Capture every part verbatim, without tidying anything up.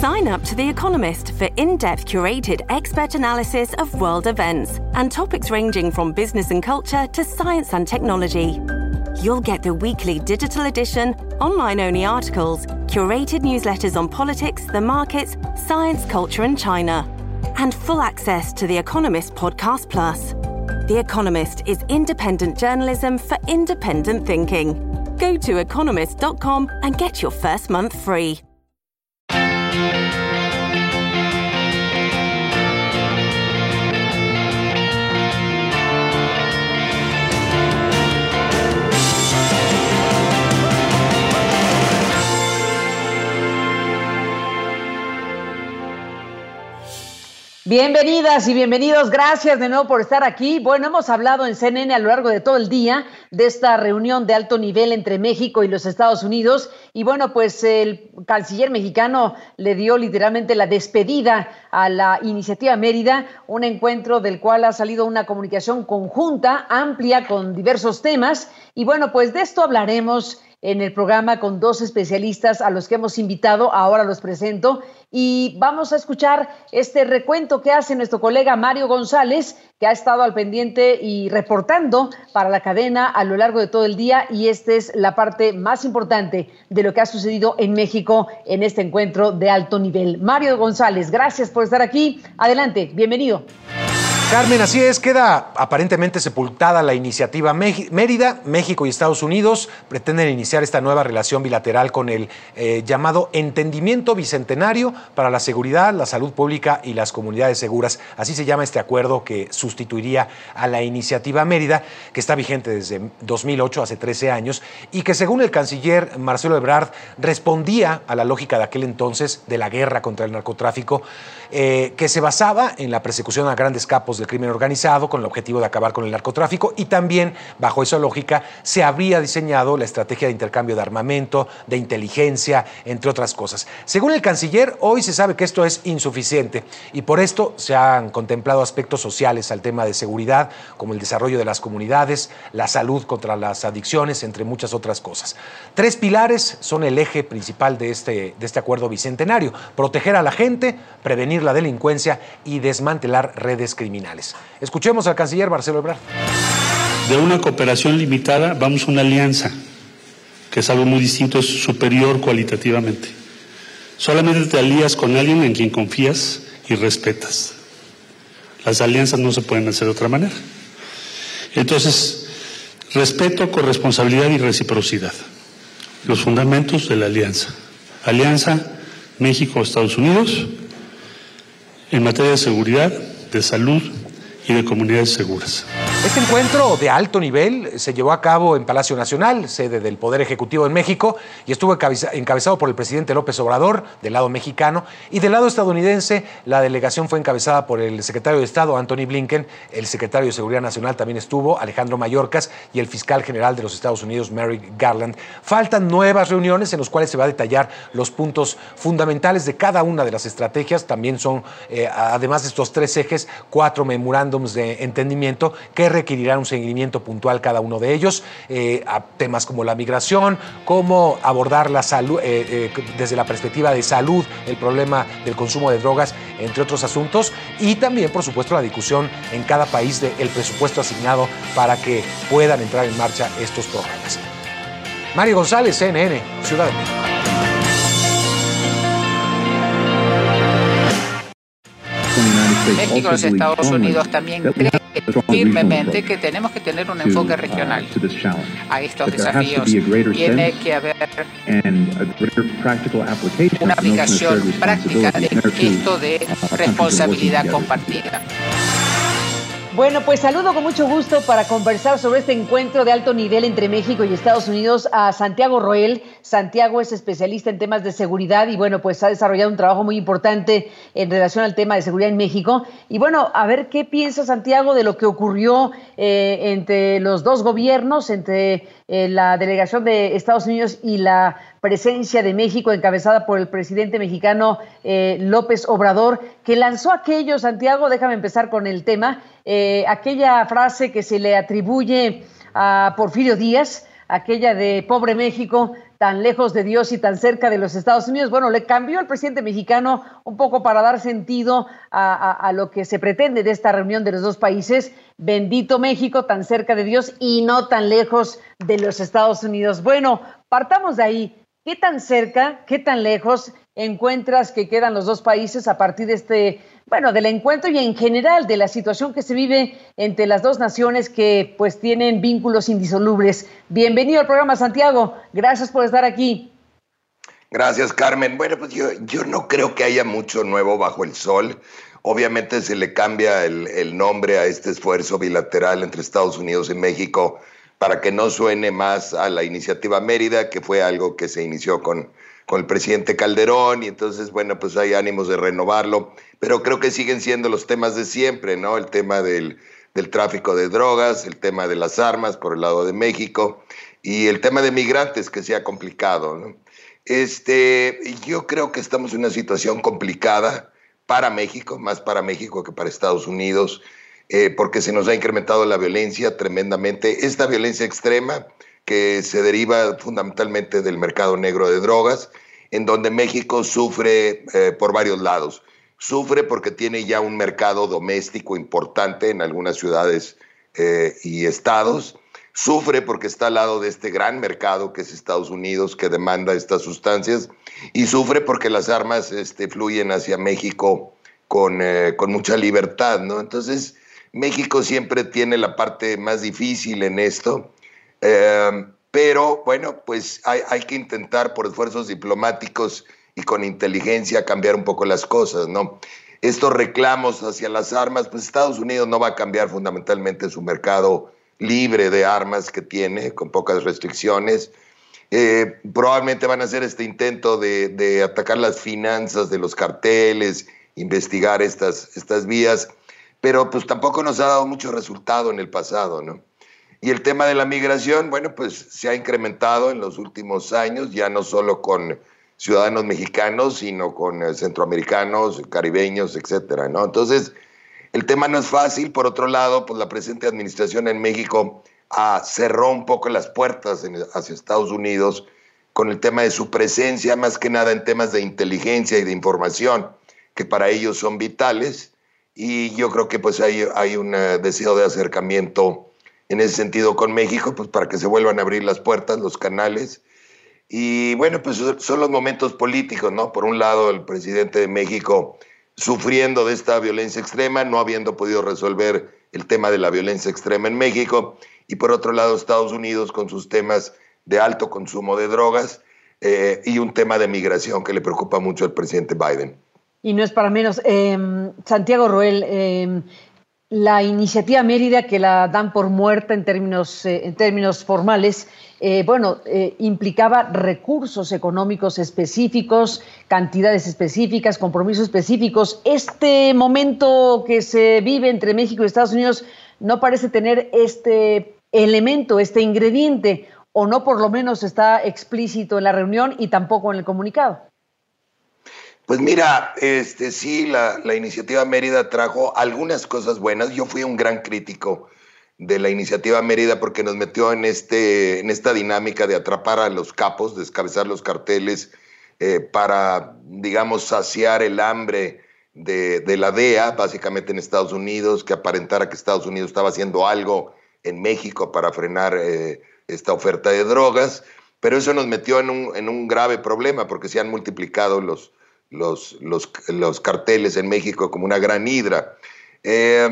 Sign up to The Economist for in-depth curated expert analysis of world events and topics ranging from business and culture to science and technology. You'll get the weekly digital edition, online-only articles, curated newsletters on politics, the markets, science, culture and China, and full access to The Economist Podcast Plus. The Economist is independent journalism for independent thinking. Go to economist dot com and get your first month free. Bienvenidas y bienvenidos, gracias de nuevo por estar aquí. Bueno, hemos hablado en C N N a lo largo de todo el día de esta reunión de alto nivel entre México y los Estados Unidos y bueno, pues el canciller mexicano le dio literalmente la despedida a la iniciativa Mérida, un encuentro del cual ha salido una comunicación conjunta, amplia, con diversos temas y bueno, pues de esto hablaremos en el programa con dos especialistas a los que hemos invitado, ahora los presento, y vamos a escuchar este recuento que hace nuestro colega Mario González, que ha estado al pendiente y reportando para la cadena a lo largo de todo el día, y esta es la parte más importante de lo que ha sucedido en México en este encuentro de alto nivel. Mario González, gracias por estar aquí. Adelante, bienvenido. Carmen, así es, queda aparentemente sepultada la iniciativa Mérida. México y Estados Unidos pretenden iniciar esta nueva relación bilateral con el eh, llamado Entendimiento Bicentenario para la Seguridad, la Salud Pública y las Comunidades Seguras. Así se llama este acuerdo que sustituiría a la iniciativa Mérida, que está vigente desde dos mil ocho, hace trece años, y que según el canciller Marcelo Ebrard respondía a la lógica de aquel entonces de la guerra contra el narcotráfico, eh, que se basaba en la persecución a grandes capos del crimen organizado con el objetivo de acabar con el narcotráfico, y también bajo esa lógica se habría diseñado la estrategia de intercambio de armamento, de inteligencia, entre otras cosas. Según el canciller, hoy se sabe que esto es insuficiente y por esto se han contemplado aspectos sociales al tema de seguridad, como el desarrollo de las comunidades, la salud contra las adicciones, entre muchas otras cosas. Tres pilares son el eje principal de este, de este acuerdo bicentenario: proteger a la gente, prevenir la delincuencia y desmantelar redes criminales. Escuchemos al canciller Marcelo Ebrard. De una cooperación limitada vamos a una alianza, que es algo muy distinto, es superior cualitativamente. Solamente te alías con alguien en quien confías y respetas. Las alianzas no se pueden hacer de otra manera. Entonces, respeto, corresponsabilidad y reciprocidad. Los fundamentos de la alianza. Alianza México-Estados Unidos en materia de seguridad, de salud y de comunidades seguras. Este encuentro de alto nivel se llevó a cabo en Palacio Nacional, sede del Poder Ejecutivo en México, y estuvo encabezado por el presidente López Obrador, del lado mexicano, y del lado estadounidense la delegación fue encabezada por el secretario de Estado, Antony Blinken, el secretario de Seguridad Nacional también estuvo, Alejandro Mayorkas, y el fiscal general de los Estados Unidos, Merrick Garland. Faltan nuevas reuniones en las cuales se va a detallar los puntos fundamentales de cada una de las estrategias. También son, eh, además de estos tres ejes, cuatro memorándums de entendimiento que requerirán un seguimiento puntual cada uno de ellos, eh, a temas como la migración, cómo abordar la salud eh, eh, desde la perspectiva de salud, el problema del consumo de drogas, entre otros asuntos, y también, por supuesto, la discusión en cada país del presupuesto asignado para que puedan entrar en marcha estos programas. Mario González, C N N, Ciudad de México. México y los Estados Unidos también creen firmemente que tenemos que tener un enfoque regional a estos desafíos. Tiene que haber una aplicación práctica de esto de responsabilidad compartida. Bueno, pues saludo con mucho gusto para conversar sobre este encuentro de alto nivel entre México y Estados Unidos a Santiago Roel. Santiago es especialista en temas de seguridad y bueno, pues ha desarrollado un trabajo muy importante en relación al tema de seguridad en México. Y bueno, a ver qué piensa Santiago de lo que ocurrió eh, entre los dos gobiernos, entre eh, la delegación de Estados Unidos y la presencia de México encabezada por el presidente mexicano eh, López Obrador, que lanzó aquello, Santiago, déjame empezar con el tema, eh, aquella frase que se le atribuye a Porfirio Díaz, aquella de pobre México, tan lejos de Dios y tan cerca de los Estados Unidos. Bueno, le cambió el presidente mexicano un poco para dar sentido a, a, a lo que se pretende de esta reunión de los dos países. Bendito México, tan cerca de Dios y no tan lejos de los Estados Unidos. Bueno, partamos de ahí. ¿Qué tan cerca, qué tan lejos encuentras que quedan los dos países a partir de este, bueno, del encuentro y en general de la situación que se vive entre las dos naciones que pues tienen vínculos indisolubles? Bienvenido al programa, Santiago. Gracias por estar aquí. Gracias, Carmen. Bueno, pues yo, yo no creo que haya mucho nuevo bajo el sol. Obviamente se le cambia el, el nombre a este esfuerzo bilateral entre Estados Unidos y México para que no suene más a la iniciativa Mérida, que fue algo que se inició con, con el presidente Calderón, y entonces, bueno, pues hay ánimos de renovarlo, pero creo que siguen siendo los temas de siempre, ¿no? El tema del, del tráfico de drogas, el tema de las armas por el lado de México, y el tema de migrantes, que se ha complicado, ¿no? Este, yo creo que estamos en una situación complicada para México, más para México que para Estados Unidos, Eh, porque se nos ha incrementado la violencia tremendamente, esta violencia extrema que se deriva fundamentalmente del mercado negro de drogas, en donde México sufre eh, por varios lados. Sufre porque tiene ya un mercado doméstico importante en algunas ciudades eh, y estados. Sufre porque está al lado de este gran mercado que es Estados Unidos, que demanda estas sustancias. Y sufre porque las armas este, fluyen hacia México con, eh, con mucha libertad, ¿no? Entonces, México siempre tiene la parte más difícil en esto, eh, pero bueno, pues hay, hay que intentar por esfuerzos diplomáticos y con inteligencia cambiar un poco las cosas, ¿no? Estos reclamos hacia las armas, pues Estados Unidos no va a cambiar fundamentalmente su mercado libre de armas que tiene, con pocas restricciones. Eh, probablemente van a hacer este intento de, de atacar las finanzas de los carteles, investigar estas, estas vías, pero pues tampoco nos ha dado mucho resultado en el pasado, ¿no? Y el tema de la migración, bueno, pues se ha incrementado en los últimos años, ya no solo con ciudadanos mexicanos, sino con centroamericanos, caribeños, etcétera, ¿no? Entonces, el tema no es fácil. Por otro lado, pues la presente administración en México ah, cerró un poco las puertas en, hacia Estados Unidos con el tema de su presencia, más que nada en temas de inteligencia y de información, que para ellos son vitales. Y yo creo que pues hay, hay un uh, deseo de acercamiento en ese sentido con México, pues para que se vuelvan a abrir las puertas, los canales. Y bueno, pues son los momentos políticos, ¿no? Por un lado, el presidente de México sufriendo de esta violencia extrema, no habiendo podido resolver el tema de la violencia extrema en México. Y por otro lado, Estados Unidos con sus temas de alto consumo de drogas eh, y un tema de migración que le preocupa mucho al presidente Biden. Y no es para menos. Eh, Santiago Roel, eh, la iniciativa Mérida, que la dan por muerta en términos, eh, en términos formales, eh, bueno, eh, implicaba recursos económicos específicos, cantidades específicas, compromisos específicos. Este momento que se vive entre México y Estados Unidos no parece tener este elemento, este ingrediente, o no por lo menos está explícito en la reunión y tampoco en el comunicado. Pues mira, este, sí, la, la iniciativa Mérida trajo algunas cosas buenas. Yo fui un gran crítico de la iniciativa Mérida porque nos metió en, este, en esta dinámica de atrapar a los capos, descabezar los carteles eh, para, digamos, saciar el hambre de, de la D E A, básicamente en Estados Unidos, que aparentara que Estados Unidos estaba haciendo algo en México para frenar eh, esta oferta de drogas. Pero eso nos metió en un, en un grave problema porque se han multiplicado los... Los, los, los carteles en México como una gran hidra. Eh,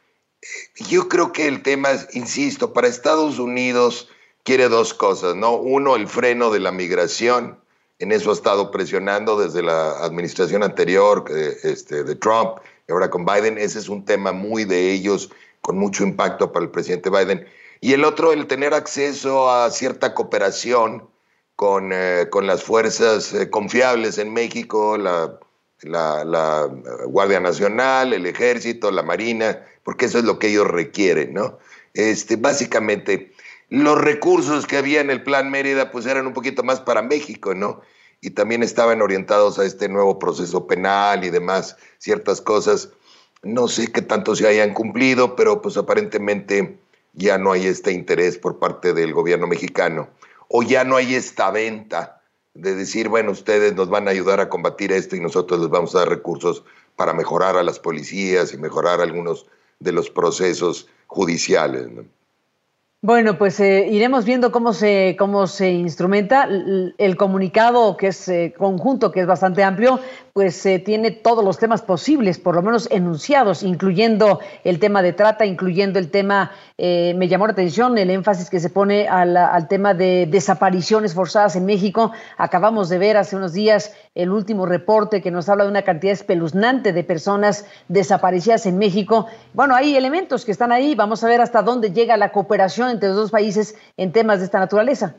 yo creo que el tema, insisto, para Estados Unidos quiere dos cosas, ¿no? Uno, el freno de la migración. En eso ha estado presionando desde la administración anterior eh, este, de Trump y ahora con Biden. Ese es un tema muy de ellos, con mucho impacto para el presidente Biden. Y el otro, el tener acceso a cierta cooperación Con, eh, con las fuerzas eh, confiables en México, la, la, la Guardia Nacional, el Ejército, la Marina, porque eso es lo que ellos requieren, ¿no? Este, básicamente, los recursos que había en el Plan Mérida pues eran un poquito más para México, ¿no? Y también estaban orientados a este nuevo proceso penal y demás, ciertas cosas. No sé qué tanto se hayan cumplido, pero pues aparentemente ya no hay este interés por parte del gobierno mexicano. o ya no hay esta venta de decir, bueno, ustedes nos van a ayudar a combatir esto y nosotros les vamos a dar recursos para mejorar a las policías y mejorar algunos de los procesos judiciales, ¿no? Bueno, pues eh, iremos viendo cómo se, cómo se instrumenta. El, el comunicado, que es eh, conjunto, que es bastante amplio, pues eh, tiene todos los temas posibles, por lo menos enunciados, incluyendo el tema de trata, incluyendo el tema, eh, me llamó la atención el énfasis que se pone al, al tema de desapariciones forzadas en México. Acabamos de ver hace unos días el último reporte que nos habla de una cantidad espeluznante de personas desaparecidas en México. Bueno, hay elementos que están ahí. Vamos a ver hasta dónde llega la cooperación entre los dos países en temas de esta naturaleza.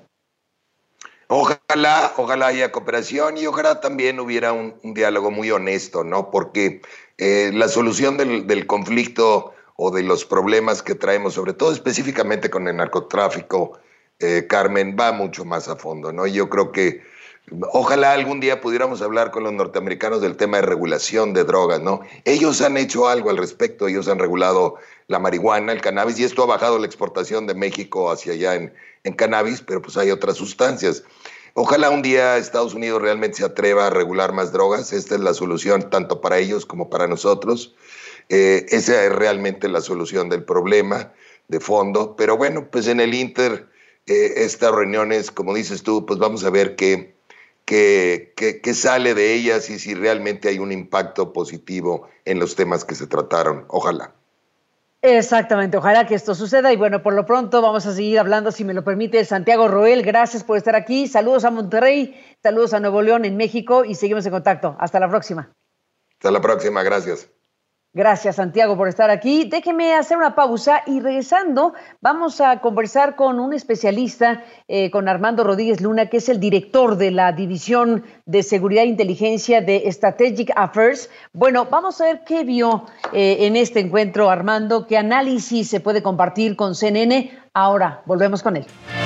Ojalá, ojalá haya cooperación y ojalá también hubiera un, un diálogo muy honesto, ¿no? Porque eh, la solución del, del conflicto o de los problemas que traemos, sobre todo específicamente con el narcotráfico, eh, Carmen, va mucho más a fondo, ¿no? Yo creo que ojalá algún día pudiéramos hablar con los norteamericanos del tema de regulación de drogas, ¿no? Ellos han hecho algo al respecto, ellos han regulado la marihuana, el cannabis, y esto ha bajado la exportación de México hacia allá en, en cannabis, pero pues hay otras sustancias. Ojalá un día Estados Unidos realmente se atreva a regular más drogas. Esta es la solución tanto para ellos como para nosotros. Eh, esa es realmente la solución del problema de fondo. Pero bueno, pues en el Inter, eh, estas reuniones, como dices tú, pues vamos a ver qué, qué, qué, qué sale de ellas y si realmente hay un impacto positivo en los temas que se trataron. Ojalá. Exactamente, ojalá que esto suceda y bueno, por lo pronto vamos a seguir hablando, si me lo permite, Santiago Roel, gracias por estar aquí, saludos a Monterrey, saludos a Nuevo León en México y seguimos en contacto, hasta la próxima. Hasta la próxima, gracias. Gracias, Santiago, por estar aquí. Déjeme hacer una pausa y regresando vamos a conversar con un especialista, eh, con Armando Rodríguez Luna, que es el director de la División de Seguridad e Inteligencia de Strategic Affairs. Bueno, vamos a ver qué vio eh, en este encuentro, Armando, qué análisis se puede compartir con C N N. Ahora, volvemos con él.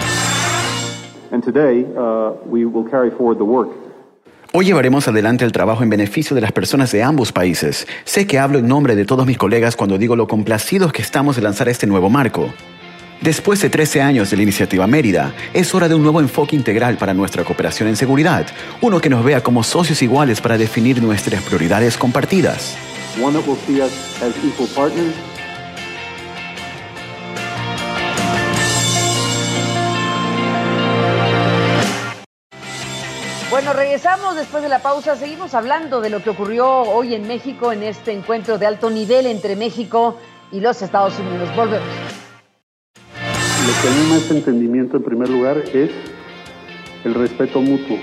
And today, uh, we will carry forward the work. Hoy llevaremos adelante el trabajo en beneficio de las personas de ambos países. Sé que hablo en nombre de todos mis colegas cuando digo lo complacidos que estamos de lanzar este nuevo marco. Después de trece años de la iniciativa Mérida, es hora de un nuevo enfoque integral para nuestra cooperación en seguridad, uno que nos vea como socios iguales para definir nuestras prioridades compartidas. One that will see us as equal partners. Bueno, regresamos después de la pausa. Seguimos hablando de lo que ocurrió hoy en México en este encuentro de alto nivel entre México y los Estados Unidos. Volvemos. Lo que anima este entendimiento, en primer lugar, es el respeto mutuo.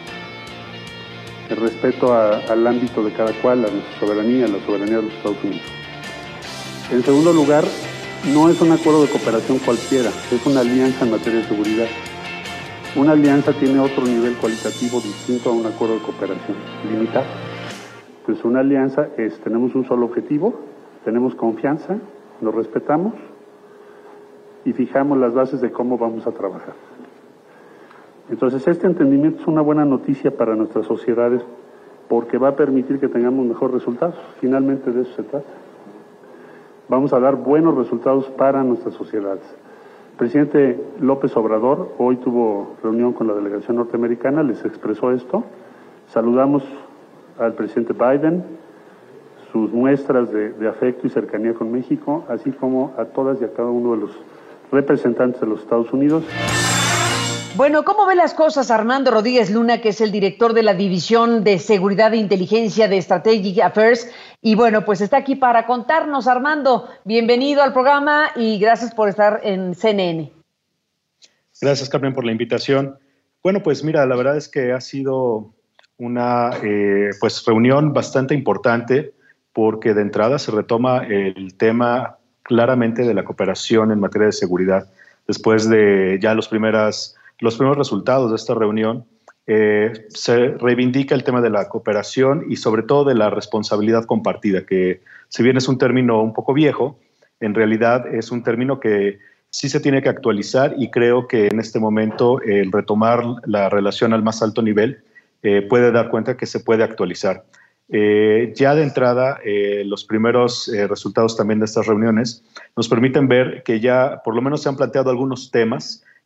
El respeto a, al ámbito de cada cual, a nuestra soberanía, a la soberanía de los Estados Unidos. En segundo lugar, no es un acuerdo de cooperación cualquiera, es una alianza en materia de seguridad. Una alianza tiene otro nivel cualitativo distinto a un acuerdo de cooperación limitado. Pues una alianza es, tenemos un solo objetivo, tenemos confianza, nos respetamos y fijamos las bases de cómo vamos a trabajar. Entonces, este entendimiento es una buena noticia para nuestras sociedades porque va a permitir que tengamos mejores resultados. Finalmente de eso se trata. Vamos a dar buenos resultados para nuestras sociedades. El presidente López Obrador hoy tuvo reunión con la delegación norteamericana, les expresó esto. Saludamos al presidente Biden, sus muestras de, de afecto y cercanía con México, así como a todas y a cada uno de los representantes de los Estados Unidos. Bueno, ¿cómo ve las cosas Armando Rodríguez Luna, que es el director de la División de Seguridad e Inteligencia de Strategic Affairs? Y bueno, pues está aquí para contarnos. Armando, bienvenido al programa y gracias por estar en C N N. Gracias, Carmen, por la invitación. Bueno, pues mira, la verdad es que ha sido una eh, pues reunión bastante importante porque de entrada se retoma el tema claramente de la cooperación en materia de seguridad. Después de ya los primeras... Los primeros resultados de esta reunión, eh, se reivindica el tema de la cooperación y sobre todo de la responsabilidad compartida, que si bien es un término un poco viejo, en realidad es un término que sí se tiene que actualizar y creo que en este momento el retomar la relación al más alto nivel eh, puede dar cuenta que se puede actualizar. Eh, ya de entrada, eh, los primeros eh, resultados también de estas reuniones nos permiten ver que ya por lo menos se han planteado algunos temas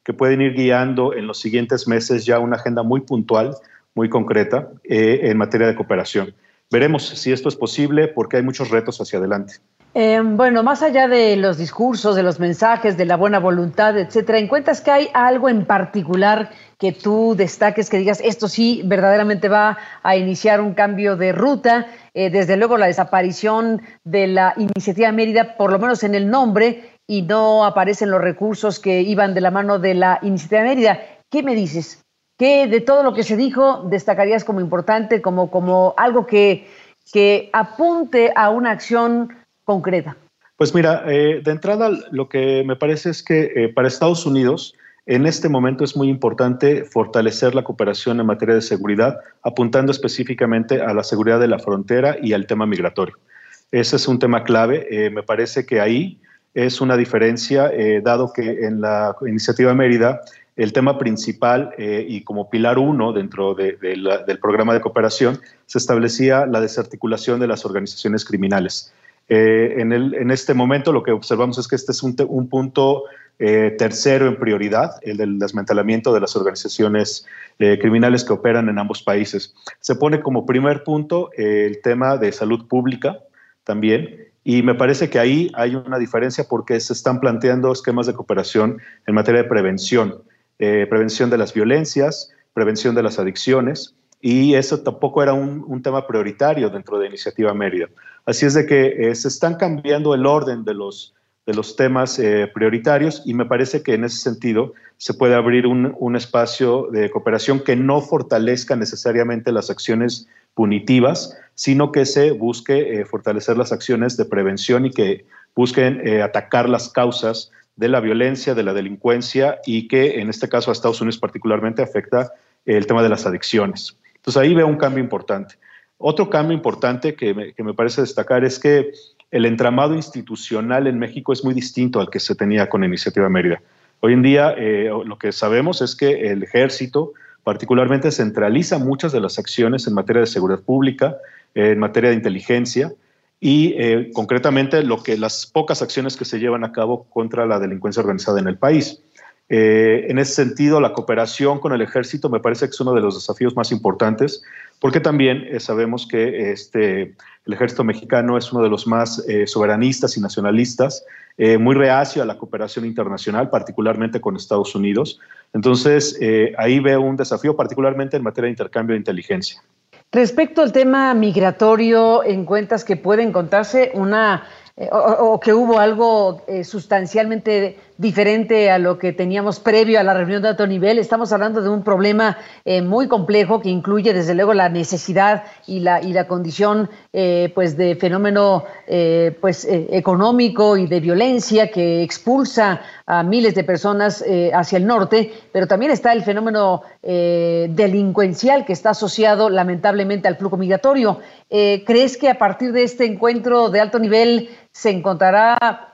que pueden ir guiando en los siguientes meses ya una agenda muy puntual, muy concreta eh, en materia de cooperación. Veremos si esto es posible porque hay muchos retos hacia adelante. Eh, bueno, más allá de los discursos, de los mensajes, de la buena voluntad, etcétera, ¿encuentras que hay algo en particular que tú destaques, que digas, esto sí verdaderamente va a iniciar un cambio de ruta? Eh, desde luego la desaparición de la Iniciativa Mérida, por lo menos en el nombre, y no aparecen los recursos que iban de la mano de la Iniciativa Mérida. ¿Qué me dices? ¿Qué de todo lo que se dijo destacarías como importante, como, como algo que, que apunte a una acción concreta? Pues mira, eh, de entrada lo que me parece es que eh, para Estados Unidos en este momento es muy importante fortalecer la cooperación en materia de seguridad, apuntando específicamente a la seguridad de la frontera y al tema migratorio. Ese es un tema clave. Eh, me parece que ahí es una diferencia, eh, dado que en la Iniciativa Mérida el tema principal eh, y como pilar uno dentro de, de la, del programa de cooperación se establecía la desarticulación de las organizaciones criminales. Eh, en, el, en este momento lo que observamos es que este es un, un punto eh, tercero en prioridad, el del desmantelamiento de las organizaciones eh, criminales que operan en ambos países. Se pone como primer punto eh, el tema de salud pública también, y me parece que ahí hay una diferencia porque se están planteando esquemas de cooperación en materia de prevención, eh, prevención de las violencias, prevención de las adicciones, y eso tampoco era un, un tema prioritario dentro de Iniciativa Mérida. Así es de que eh, se están cambiando el orden de los, de los temas eh, prioritarios y me parece que en ese sentido se puede abrir un, un espacio de cooperación que no fortalezca necesariamente las acciones punitivas, sino que se busque eh, fortalecer las acciones de prevención y que busquen eh, atacar las causas de la violencia, de la delincuencia y que en este caso a Estados Unidos particularmente afecta el tema de las adicciones. Entonces ahí veo un cambio importante. Otro cambio importante que me, que me parece destacar es que el entramado institucional en México es muy distinto al que se tenía con la Iniciativa Mérida. Hoy en día eh, lo que sabemos es que el ejército particularmente centraliza muchas de las acciones en materia de seguridad pública, eh, en materia de inteligencia y eh, concretamente lo que, las pocas acciones que se llevan a cabo contra la delincuencia organizada en el país. Eh, en ese sentido, la cooperación con el ejército me parece que es uno de los desafíos más importantes, porque también eh, sabemos que este, el ejército mexicano es uno de los más eh, soberanistas y nacionalistas, eh, muy reacio a la cooperación internacional, particularmente con Estados Unidos. Entonces, eh, ahí veo un desafío, particularmente en materia de intercambio de inteligencia. Respecto al tema migratorio, ¿encuentras que puede encontrarse una eh, o, o que hubo algo eh, sustancialmente diferente a lo que teníamos previo a la reunión de alto nivel? Estamos hablando de un problema eh, muy complejo que incluye desde luego la necesidad y la y la condición eh, pues de fenómeno eh, pues eh, económico y de violencia que expulsa a miles de personas eh, hacia el norte, pero también está el fenómeno eh, delincuencial que está asociado lamentablemente al flujo migratorio. Eh, ¿Crees que a partir de este encuentro de alto nivel se encontrará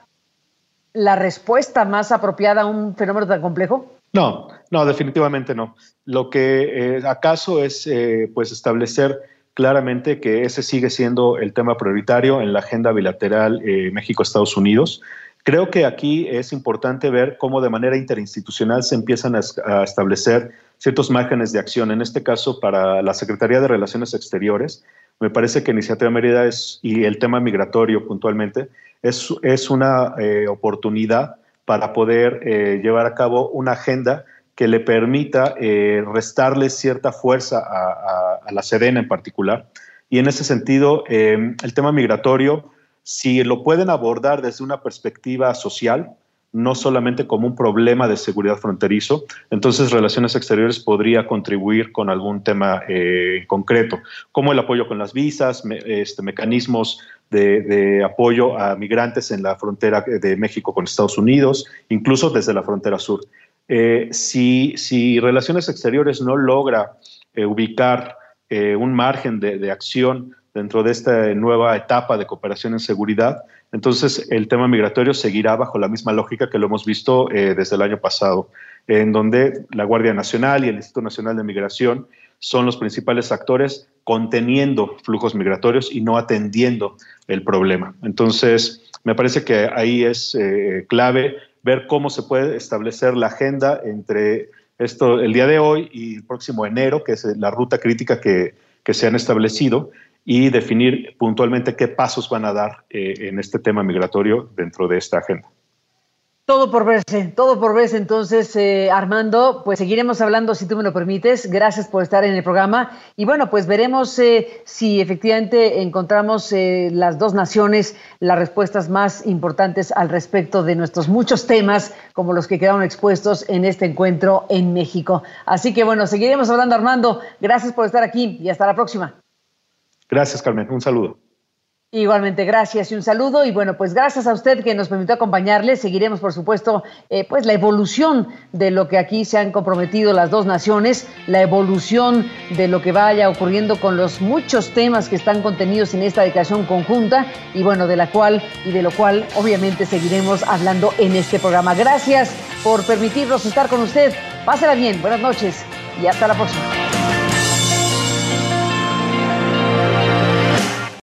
la respuesta más apropiada a un fenómeno tan complejo? No, no, definitivamente no. Lo que eh, acaso es eh, pues establecer claramente que ese sigue siendo el tema prioritario en la agenda bilateral eh, México-Estados Unidos. Creo que aquí es importante ver cómo de manera interinstitucional se empiezan a, a establecer ciertos márgenes de acción. En este caso, para la Secretaría de Relaciones Exteriores, me parece que Iniciativa Mérida es, y el tema migratorio puntualmente es, es una eh, oportunidad para poder eh, llevar a cabo una agenda que le permita eh, restarle cierta fuerza a, a, a la Sedena en particular. Y en ese sentido, eh, el tema migratorio, si lo pueden abordar desde una perspectiva social, no solamente como un problema de seguridad fronterizo, entonces Relaciones Exteriores podría contribuir con algún tema eh, concreto, como el apoyo con las visas, me, este, mecanismos de, de apoyo a migrantes en la frontera de México con Estados Unidos, incluso desde la frontera sur. Eh, si, si Relaciones Exteriores no logra eh, ubicar eh, un margen de, de acción dentro de esta nueva etapa de cooperación en seguridad, entonces el tema migratorio seguirá bajo la misma lógica que lo hemos visto eh, desde el año pasado, en donde la Guardia Nacional y el Instituto Nacional de Migración son los principales actores conteniendo flujos migratorios y no atendiendo el problema. Entonces, me parece que ahí es eh, clave ver cómo se puede establecer la agenda entre esto, el día de hoy y el próximo enero, que es la ruta crítica que, que se han establecido, y definir puntualmente qué pasos van a dar eh, en este tema migratorio dentro de esta agenda. Todo por verse, todo por verse. Entonces, eh, Armando, pues seguiremos hablando si tú me lo permites. Gracias por estar en el programa. Y bueno, pues veremos eh, si efectivamente encontramos eh, las dos naciones las respuestas más importantes al respecto de nuestros muchos temas, como los que quedaron expuestos en este encuentro en México. Así que bueno, seguiremos hablando, Armando. Gracias por estar aquí y hasta la próxima. Gracias, Carmen. Un saludo. Igualmente, gracias y un saludo. Y bueno, pues gracias a usted que nos permitió acompañarle. Seguiremos, por supuesto, eh, pues la evolución de lo que aquí se han comprometido las dos naciones, la evolución de lo que vaya ocurriendo con los muchos temas que están contenidos en esta declaración conjunta y bueno, de la cual y de lo cual obviamente seguiremos hablando en este programa. Gracias por permitirnos estar con usted. Pásela bien, buenas noches y hasta la próxima.